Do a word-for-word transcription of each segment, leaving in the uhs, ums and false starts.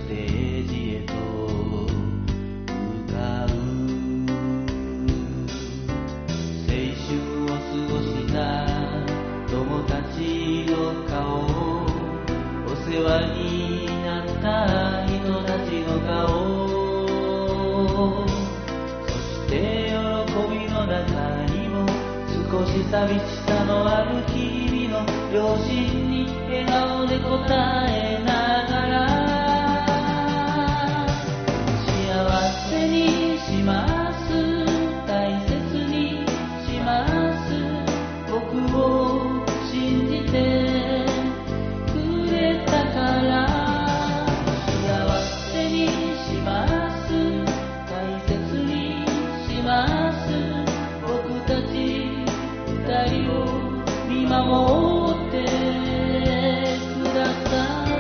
ステージへと向かう。青春を過ごした友たちの顔、お世話になった人たちの顔、そして喜びの中にも少し寂しさのある君の両親に笑顔で答えながら、幸せにします、大切にします、僕を信じてくれたから。幸せにします、大切にします、僕たち二人を見守ってください。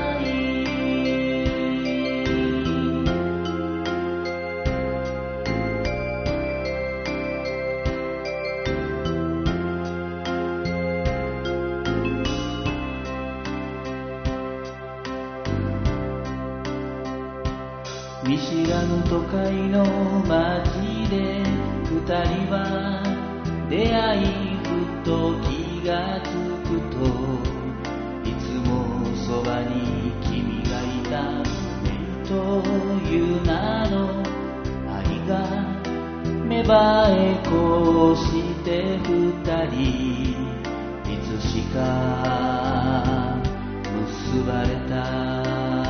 見知らぬ都会の街で二人は出会い、ふと気がつくと、いつもそばに君がいたメイという名の愛が芽生えこうして二人いつしか結ばれた。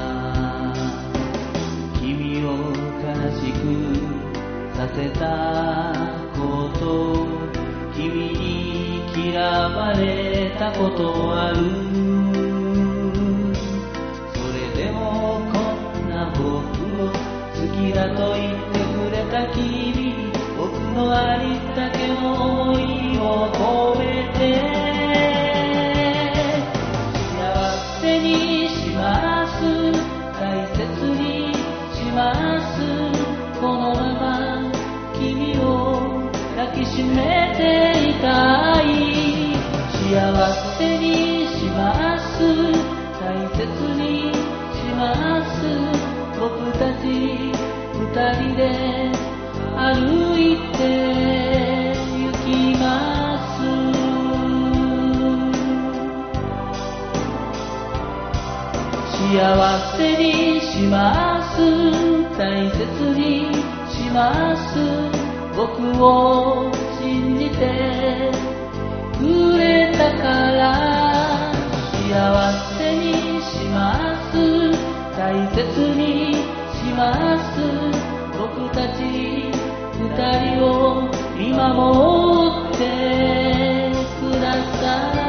君を悲しくさせたこと、君に嫌われたことある。それでもこんな僕を好きだと言ってくれた君に、僕のありったけの想いを込めて、幸せにします、大切にします、このまま君を抱きしめていたい。幸せにします、大切にします、僕たち二人で歩いて行きます。幸せにします、大切にします、僕を信じてくれたから。幸せにします、大切にします、僕たち二人を見守ってください。